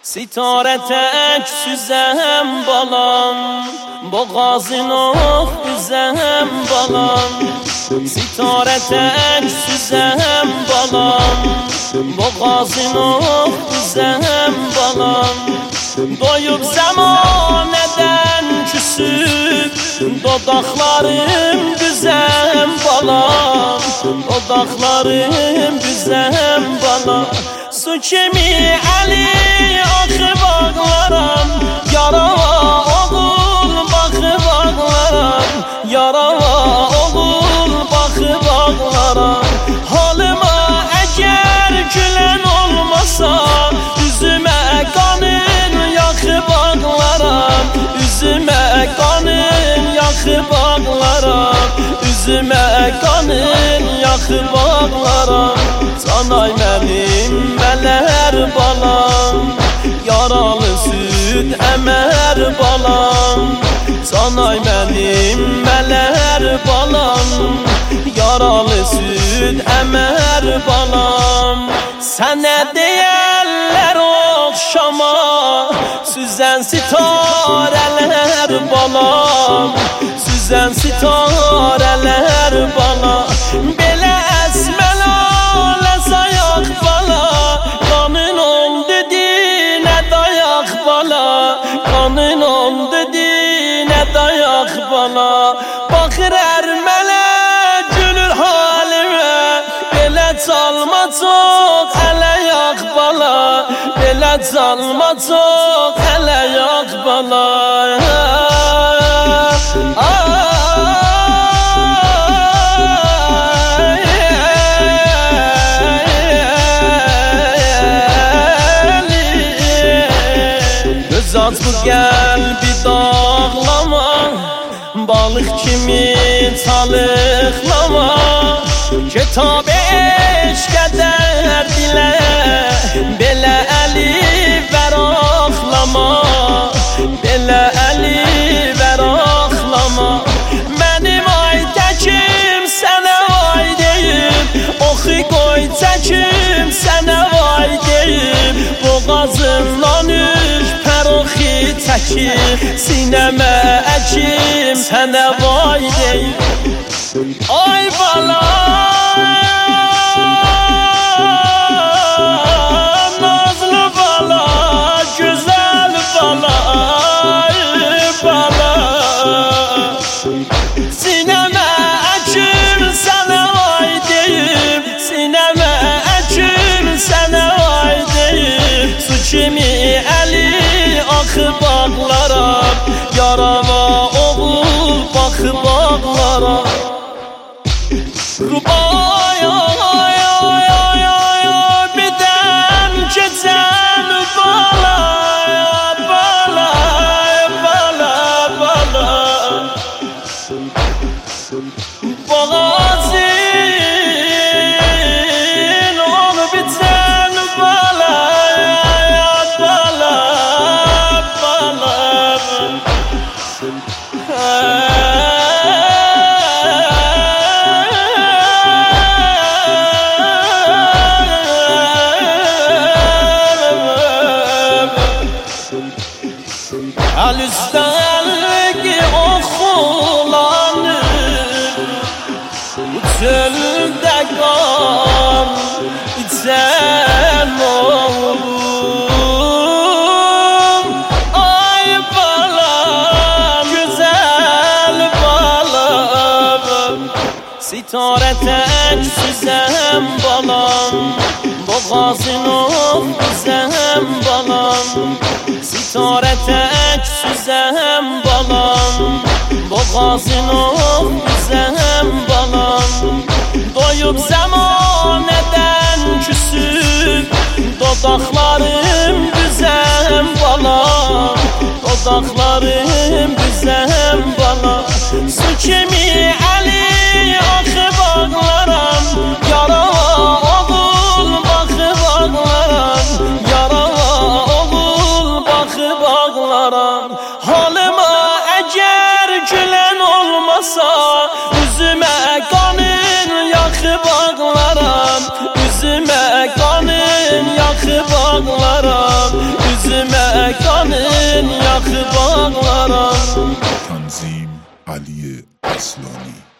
Sitare tek süzem balam, boğazın ok düzem balam. Sitare tek süzem balam, boğazın ok düzem balam. Doyup zamaneden küsüp, dodaklarım düzem balam. Dodaklarım düzem balam. Su kimi Ali akı bağlaram, yarava oğul bakı bağlaram. Yarava oğul bakı bağlaram. Halıma eğer gülen olmasa, üzüme kanın yakı bağlaram. Üzüme kanın yakı bağlaram. Üzüme kanın yakı bağlaram. Canay benim meler balam, yaralı süt emer balam. Canay benim meler balam, yaralı süt emer balam. Sana değerler okşama, süzen sitareler balam. Süzen sitareler balam. Bele esmel ale sayak bala, kanın oldu dine dayak bala. Kanın oldu dine dayak bala. Bakır ermele gülür halime, bele çalma çok ele yak bala. Bele çalma çok ele yak bala. Zat bu gel bir dağlama, balık kimi çalıklama. Kitap eşkeder dile, bele eli veraklama. Bele eli veraklama. Benim aytekim sana vay deyim, oxu koy çekim sana vay deyim. Boğazımdan üç peroxi çekip, sineme ekim sana vay deyim. Ay bala, nazlı bala, güzel bala. Ay bala, sineme ekim sana vay deyim. Sineme ekim sana vay deyim. Su kimi eli akı bağlaram, yarava oğul bakı bağlaram. Ay ay ay ay ay, birden geçen bala. Bala bala bala. Boğazın onu biten bala. Bala bala. El üstteki okulanır, çölde kan içen oğlum. Ay balam, güzel balam. Sitare tek süzem balam, boğazın ok düzem balam. Sitare tek süzem balam, boğazın ok düzem balam. Doyup zamaneden küsüp, dodaklarım düzem balam. Dodaklarım düzem balam. Su kimi eli akı bağlaram, yarava oğul bakı bağlaram. Yarava oğul bakı bağlaram. Halıma eğer gülen olmasa, üzüme kanın yakı bağlaram. Üzüme kanın yakı bağlaram. Üzüme عظیم علی اصلانی.